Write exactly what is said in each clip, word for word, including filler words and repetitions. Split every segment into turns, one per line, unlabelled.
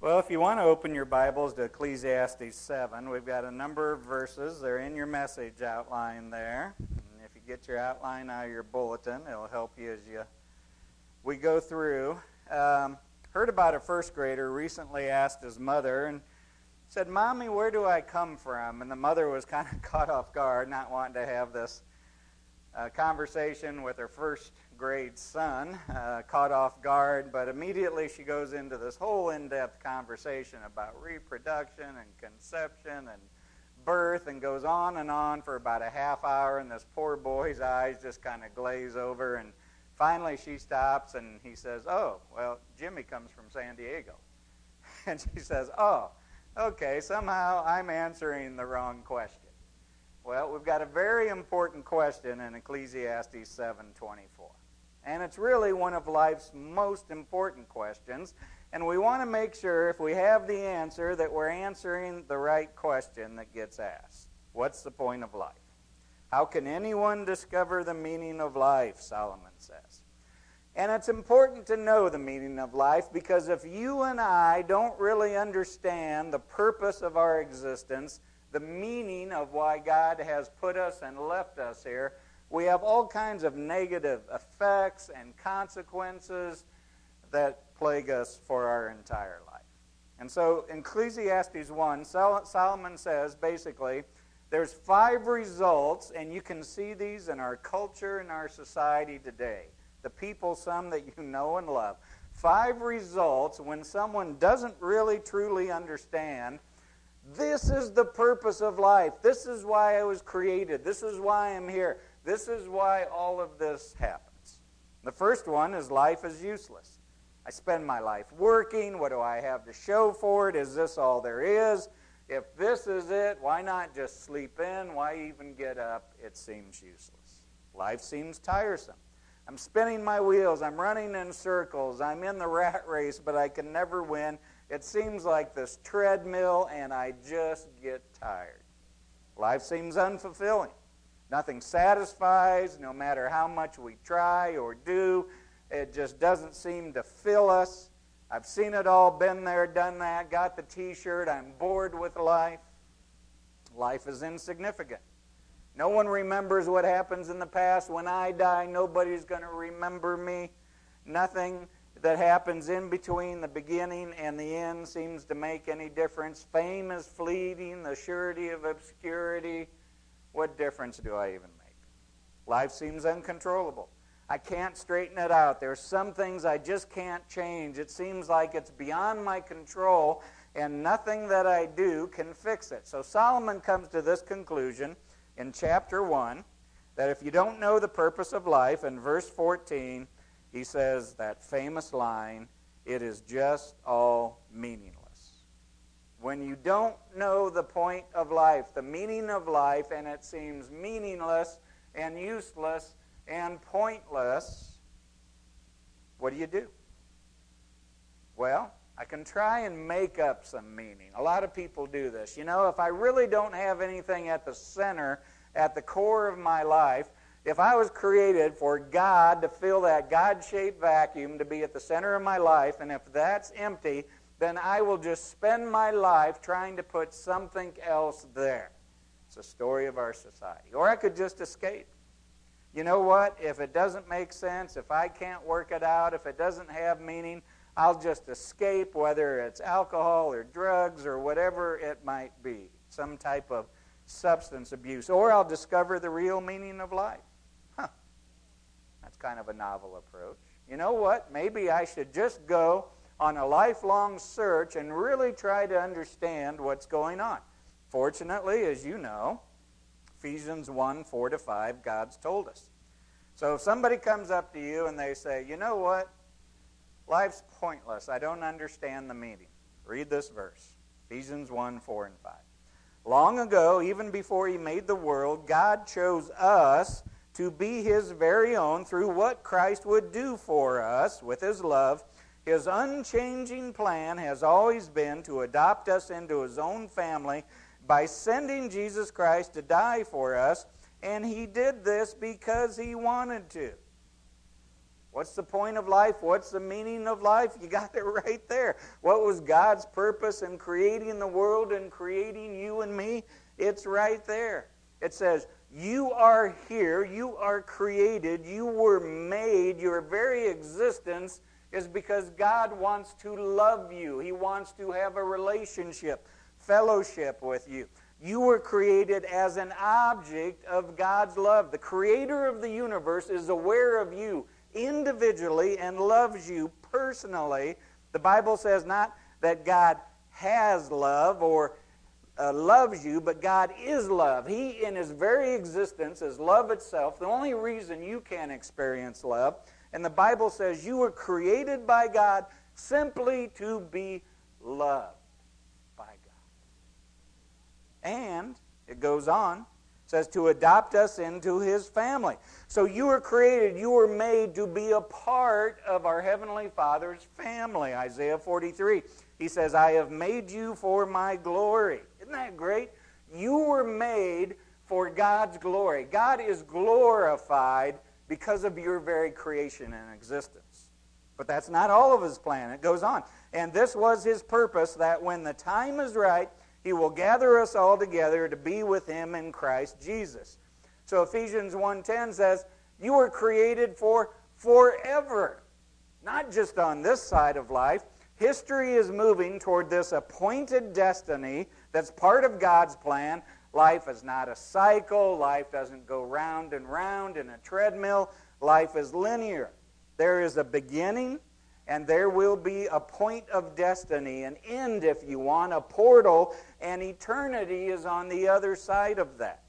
Well, if you want to open your Bibles to Ecclesiastes seven, we've got a number of verses. They're in your message outline there. And if you get your outline out of your bulletin, it'll help you as you we go through. Um, heard about a first grader recently asked his mother and said, "Mommy, where do I come from?" And the mother was kind of caught off guard, not wanting to have this uh, conversation with her first grade son, uh, caught off guard, but immediately she goes into this whole in-depth conversation about reproduction and conception and birth and goes on and on for about a half hour, and this poor boy's eyes just kind of glaze over, and finally she stops and he says, "Oh, well, Jimmy comes from San Diego." And she says, "Oh, okay, somehow I'm answering the wrong question." Well, we've got a very important question in Ecclesiastes seven twenty-four. And it's really one of life's most important questions. And we want to make sure, if we have the answer, that we're answering the right question that gets asked. What's the point of life? How can anyone discover the meaning of life, Solomon says. And it's important to know the meaning of life, because if you and I don't really understand the purpose of our existence, the meaning of why God has put us and left us here, we have all kinds of negative effects and consequences that plague us for our entire life. And so in Ecclesiastes one, Solomon says basically there's five results, and you can see these in our culture and our society today. The people, some that you know and love. Five results when someone doesn't really truly understand this is the purpose of life. This is why I was created. This is why I'm here. This is why all of this happens. The first one is life is useless. I spend my life working. What do I have to show for it? Is this all there is? If this is it, why not just sleep in? Why even get up? It seems useless. Life seems tiresome. I'm spinning my wheels. I'm running in circles. I'm in the rat race, but I can never win. It seems like this treadmill, and I just get tired. Life seems unfulfilling. Nothing satisfies, no matter how much we try or do. It just doesn't seem to fill us. I've seen it all, been there, done that, got the t-shirt. I'm bored with life. Life is insignificant. No one remembers what happens in the past. When I die, nobody's going to remember me. Nothing that happens in between the beginning and the end seems to make any difference. Fame is fleeting, the surety of obscurity. What difference do I even make? Life seems uncontrollable. I can't straighten it out. There's some things I just can't change. It seems like it's beyond my control, and nothing that I do can fix it. So Solomon comes to this conclusion in chapter one, that if you don't know the purpose of life, in verse fourteen, he says that famous line, "It is just all meaningless." When you don't know the point of life, the meaning of life, and it seems meaningless and useless and pointless, what do you do? Well, I can try and make up some meaning. A lot of people do this. You know, if I really don't have anything at the center, at the core of my life, if I was created for God to fill that God-shaped vacuum to be at the center of my life, and if that's empty, then I will just spend my life trying to put something else there. It's a story of our society. Or I could just escape. You know what? If it doesn't make sense, if I can't work it out, if it doesn't have meaning, I'll just escape, whether it's alcohol or drugs or whatever it might be, some type of substance abuse. Or I'll discover the real meaning of life. Huh. That's kind of a novel approach. You know what? Maybe I should just go on a lifelong search and really try to understand what's going on. Fortunately, as you know, Ephesians one, four to five, God's told us. So if somebody comes up to you and they say, "You know what? Life's pointless. I don't understand the meaning." Read this verse, Ephesians one, four and five. "Long ago, even before he made the world, God chose us to be his very own through what Christ would do for us with his love. His unchanging plan has always been to adopt us into his own family by sending Jesus Christ to die for us, and he did this because he wanted to." What's the point of life? What's the meaning of life? You got it right there. What was God's purpose in creating the world and creating you and me? It's right there. It says, you are here, you are created, you were made, your very existence is because God wants to love you. He wants to have a relationship, fellowship with you. You were created as an object of God's love. The creator of the universe is aware of you individually and loves you personally. The Bible says not that God has love or uh, loves you, but God is love. He, in His very existence, is love itself. The only reason you can experience love. And the Bible says you were created by God simply to be loved by God. And it goes on, it says to adopt us into His family. So you were created, you were made to be a part of our Heavenly Father's family. Isaiah forty-three, He says, I have made you for my glory. Isn't that great? You were made for God's glory. God is glorified because of your very creation and existence. But that's not all of His plan. It goes on. And this was His purpose, that when the time is right, He will gather us all together to be with Him in Christ Jesus. So Ephesians one ten says, you were created for forever. Not just on this side of life. History is moving toward this appointed destiny that's part of God's plan. Life is not a cycle. Life doesn't go round and round in a treadmill. Life is linear. There is a beginning, and there will be a point of destiny, an end, if you want, a portal, and eternity is on the other side of that.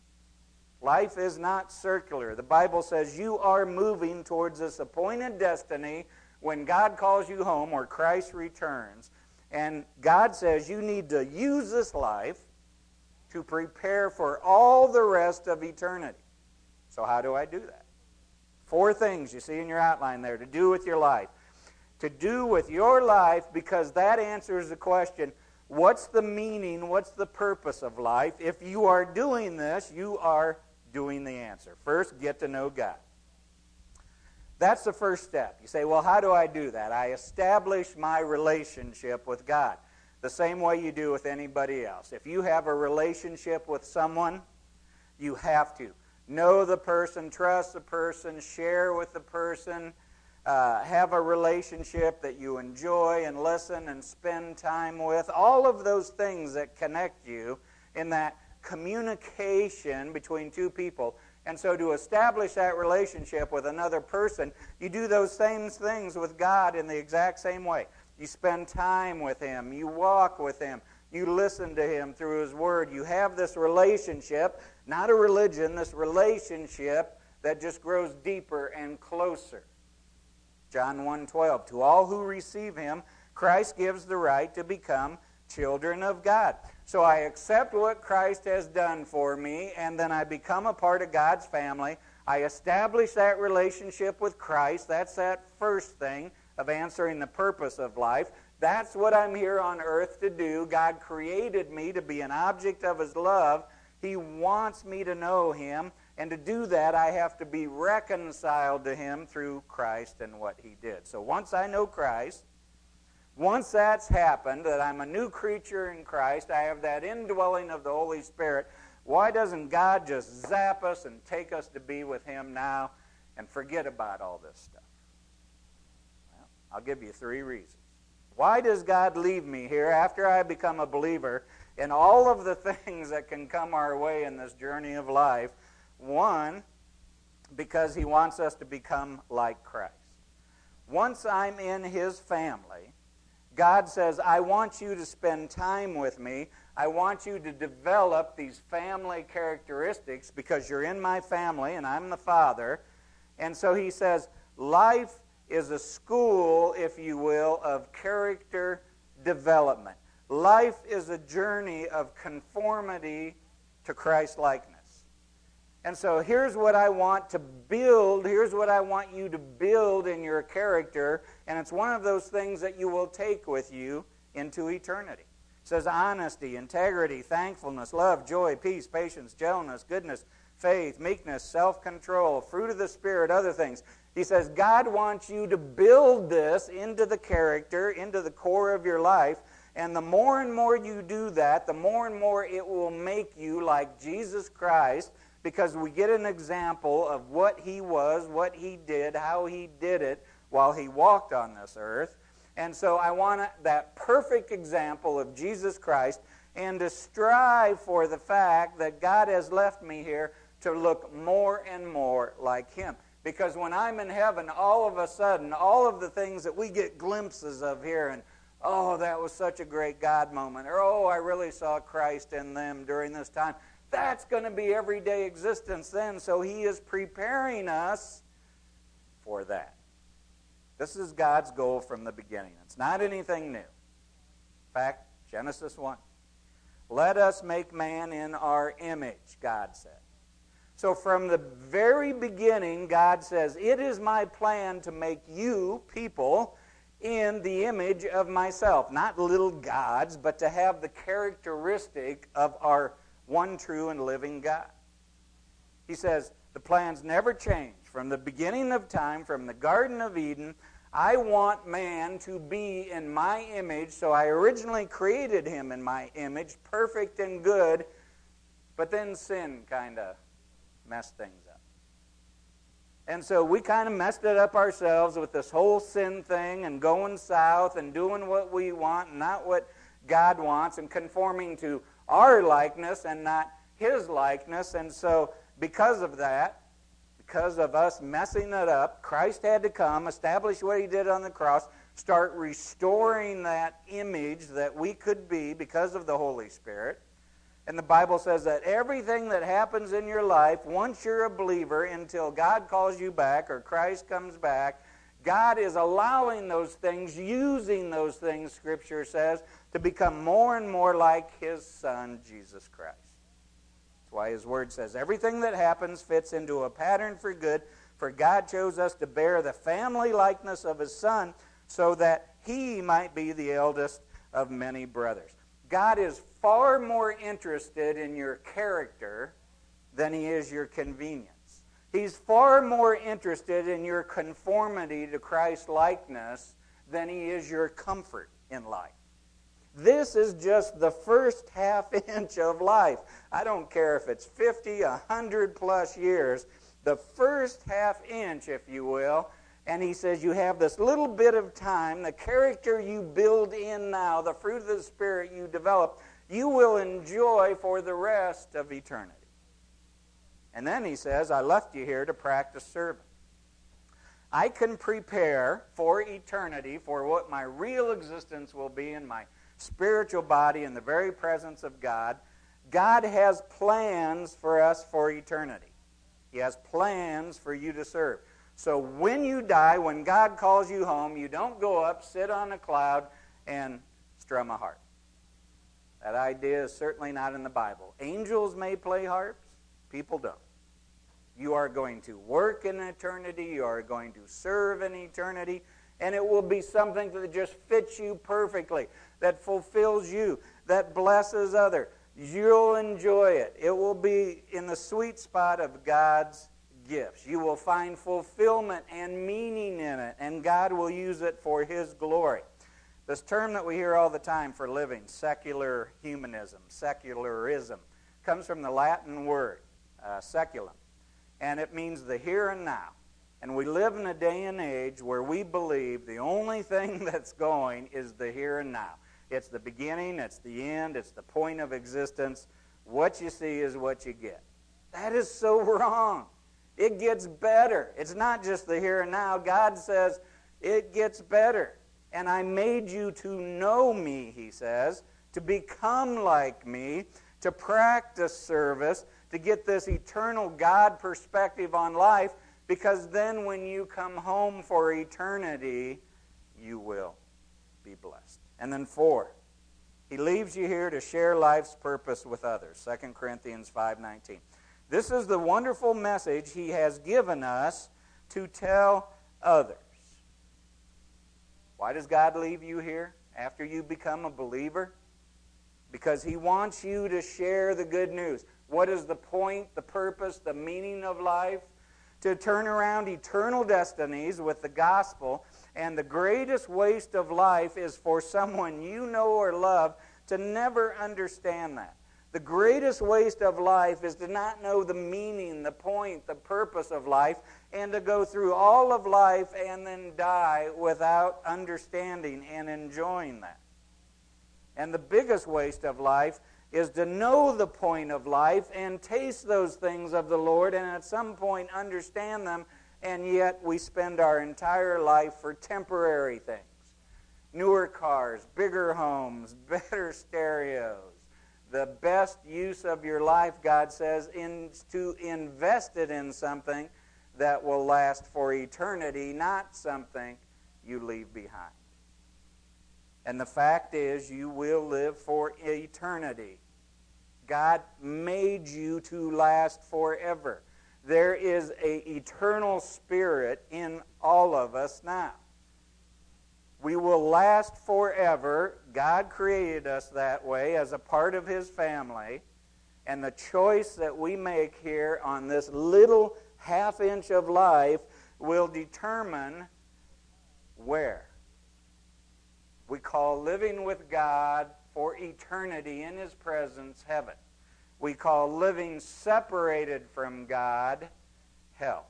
Life is not circular. The Bible says you are moving towards this appointed destiny when God calls you home or Christ returns. And God says you need to use this life to prepare for all the rest of eternity. So how do I do that? Four things you see in your outline there to do with your life. To do with your life, because that answers the question, what's the meaning, what's the purpose of life? If you are doing this, you are doing the answer. First, get to know God. That's the first step. You say, well, how do I do that? I establish my relationship with God the same way you do with anybody else. If you have a relationship with someone, you have to know the person, trust the person, share with the person, uh, have a relationship that you enjoy and listen and spend time with. All of those things that connect you in that communication between two people. And so to establish that relationship with another person, you do those same things with God in the exact same way. You spend time with Him. You walk with Him. You listen to Him through His Word. You have this relationship, not a religion, this relationship that just grows deeper and closer. John one twelve, to all who receive Him, Christ gives the right to become children of God. So I accept what Christ has done for me, and then I become a part of God's family. I establish that relationship with Christ. That's that first thing of answering the purpose of life. That's what I'm here on earth to do. God created me to be an object of His love. He wants me to know Him, and to do that, I have to be reconciled to Him through Christ and what He did. So once I know Christ, once that's happened, that I'm a new creature in Christ, I have that indwelling of the Holy Spirit, why doesn't God just zap us and take us to be with Him now and forget about all this stuff? Well, I'll give you three reasons. Why does God leave me here after I become a believer in all of the things that can come our way in this journey of life? One, because He wants us to become like Christ. Once I'm in His family, God says, I want you to spend time with me. I want you to develop these family characteristics because you're in my family and I'm the Father. And so He says, life is a school, if you will, of character development. Life is a journey of conformity to Christ-likeness. And so here's what I want to build, here's what I want you to build in your character, and it's one of those things that you will take with you into eternity. It says honesty, integrity, thankfulness, love, joy, peace, patience, gentleness, goodness, faith, meekness, self-control, fruit of the Spirit, other things. He says God wants you to build this into the character, into the core of your life, and the more and more you do that, the more and more it will make you like Jesus Christ, because we get an example of what he was, what he did, how he did it while he walked on this earth. And so I want that perfect example of Jesus Christ, and to strive for the fact that God has left me here to look more and more like him. Because when I'm in heaven, all of a sudden, all of the things that we get glimpses of here, and oh, that was such a great God moment, or oh, I really saw Christ in them during this time, that's going to be everyday existence then. So he is preparing us for that. This is God's goal from the beginning. It's not anything new. In fact, Genesis one. Let us make man in our image, God said. So from the very beginning, God says, it is my plan to make you, people, in the image of myself. Not little gods, but to have the characteristic of our one true and living God. He says, the plans never change. From the beginning of time, from the Garden of Eden, I want man to be in my image. So I originally created him in my image, perfect and good, but then sin kind of messed things up. And so we kind of messed it up ourselves with this whole sin thing and going south and doing what we want and not what God wants, and conforming to our likeness and not his likeness. And so because of that, because of us messing it up, Christ had to come, establish what he did on the cross, start restoring that image that we could be because of the Holy Spirit. And the Bible says that everything that happens in your life, once you're a believer, until God calls you back or Christ comes back, God is allowing those things, using those things, Scripture says, to become more and more like his Son, Jesus Christ. That's why his word says everything that happens fits into a pattern for good, for God chose us to bear the family likeness of his Son so that he might be the eldest of many brothers. God is far more interested in your character than he is your convenience. He's far more interested in your conformity to Christ's likeness than he is your comfort in life. This is just the first half inch of life. I don't care if it's fifty, one hundred plus years. The first half inch, if you will. And he says you have this little bit of time, the character you build in now, the fruit of the Spirit you develop, you will enjoy for the rest of eternity. And then he says, I left you here to practice serving. I can prepare for eternity, for what my real existence will be in my spiritual body in the very presence of God. God has plans for us for eternity. He has plans for you to serve. So when you die, when God calls you home, you don't go up, sit on a cloud, and strum a harp. That idea is certainly not in the Bible. Angels may play harps. People don't. You are going to work in eternity. You are going to serve in eternity. And it will be something that just fits you perfectly, that fulfills you, that blesses others. You'll enjoy it. It will be in the sweet spot of God's gifts. You will find fulfillment and meaning in it, and God will use it for his glory. This term that we hear all the time for living, secular humanism, secularism, comes from the Latin word, uh, seculum, and it means the here and now. And we live in a day and age where we believe the only thing that's going is the here and now. It's the beginning, it's the end, it's the point of existence. What you see is what you get. That is so wrong. It gets better. It's not just the here and now. God says it gets better. And I made you to know me, he says, to become like me, to practice service, to get this eternal God perspective on life, because then when you come home for eternity, you will be blessed. And then four, he leaves you here to share life's purpose with others. Second Corinthians five nineteen. This is the wonderful message he has given us to tell others. Why does God leave you here after you become a believer? Because he wants you to share the good news. What is the point, the purpose, the meaning of life? to turn around eternal destinies with the gospel. And the greatest waste of life is for someone you know or love to never understand that. The greatest waste of life is to not know the meaning, the point, the purpose of life, and to go through all of life and then die without understanding and enjoying that. And the biggest waste of life is to know the point of life and taste those things of the Lord and at some point understand them, and yet we spend our entire life for temporary things. Newer cars, bigger homes, better stereos. The best use of your life, God says, is to invest it in something that will last for eternity, not something you leave behind. And the fact is, you will live for eternity. God made you to last forever. There is an eternal spirit in all of us now. We will last forever. God created us that way as a part of His family. And the choice that we make here on this little half inch of life will determine where. We call living with God for eternity in His presence heaven. We call living separated from God hell.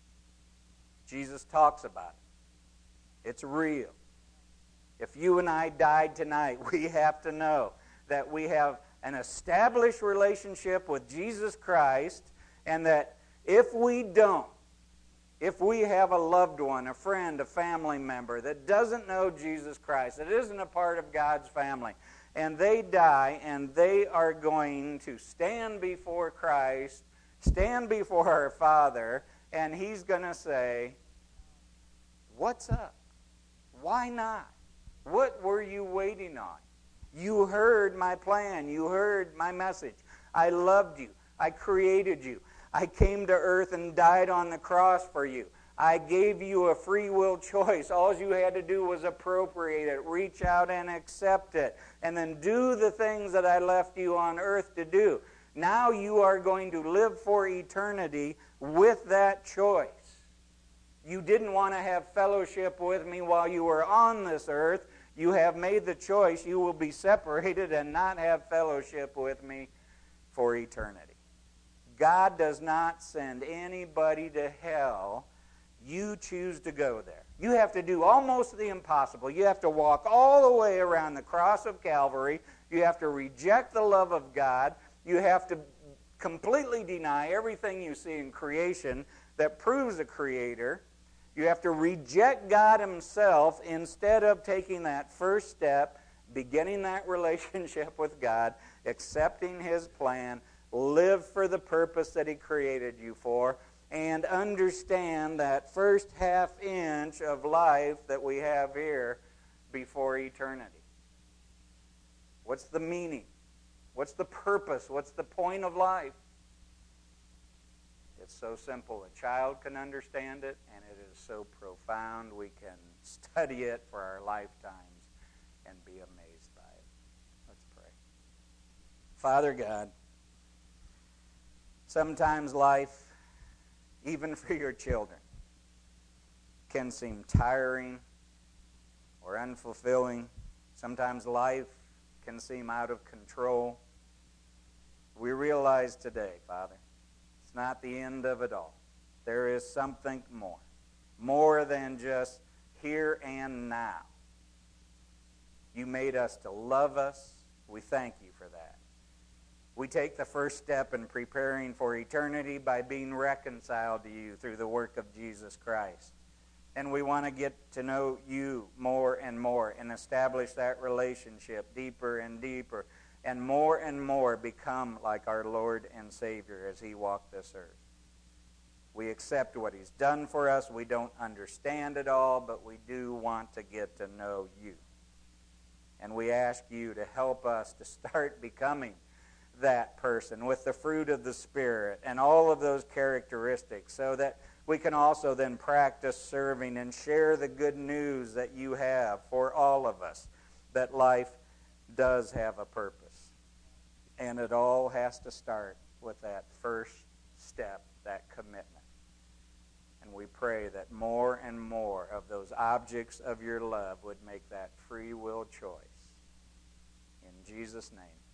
Jesus talks about it. It's real. If you and I died tonight, we have to know that we have an established relationship with Jesus Christ, and that if we don't, if we have a loved one, a friend, a family member that doesn't know Jesus Christ, that isn't a part of God's family, and they die and they are going to stand before Christ, stand before our Father, and He's going to say, "What's up? Why not? What were you waiting on? You heard my plan. You heard my message. I loved you. I created you. I came to earth and died on the cross for you. I gave you a free will choice. All you had to do was appropriate it, reach out and accept it, and then do the things that I left you on earth to do. Now you are going to live for eternity with that choice. You didn't want to have fellowship with me while you were on this earth. You have made the choice. You will be separated and not have fellowship with me for eternity." God does not send anybody to hell. You choose to go there. You have to do almost the impossible. You have to walk all the way around the cross of Calvary. You have to reject the love of God. You have to completely deny everything you see in creation that proves a creator. You have to reject God Himself instead of taking that first step, beginning that relationship with God, accepting His plan, live for the purpose that He created you for, and understand that first half inch of life that we have here before eternity. What's the meaning? What's the purpose? What's the point of life? It's so simple. A child can understand it, and it is so profound we can study it for our lifetimes and be amazed by it. Let's pray. Father God, sometimes life, even for your children, can seem tiring or unfulfilling. Sometimes life can seem out of control. We realize today, Father, it's not the end of it all. There is something more, more than just here and now. You made us to love us. We thank you for that. We take the first step in preparing for eternity by being reconciled to you through the work of Jesus Christ. And we want to get to know you more and more and establish that relationship deeper and deeper and more and more become like our Lord and Savior as He walked this earth. We accept what He's done for us. We don't understand it all, but we do want to get to know you. And we ask you to help us to start becoming that person with the fruit of the Spirit and all of those characteristics so that we can also then practice serving and share the good news that you have for all of us, that life does have a purpose. And it all has to start with that first step, that commitment. And we pray that more and more of those objects of your love would make that free will choice. In Jesus' name.